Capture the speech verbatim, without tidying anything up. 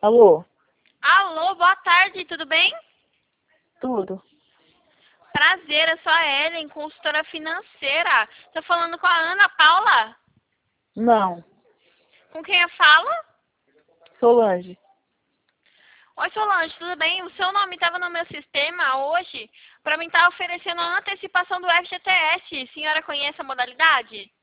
Alô? Alô, boa tarde, tudo bem? Tudo? Prazer, eu sou a Ellen, consultora financeira. Tô falando com a Ana Paula? Não. Com quem eu falo? Solange. Oi, Solange, tudo bem? O seu nome estava no meu sistema hoje para mim estar oferecendo a antecipação do F G T S. A senhora conhece a modalidade?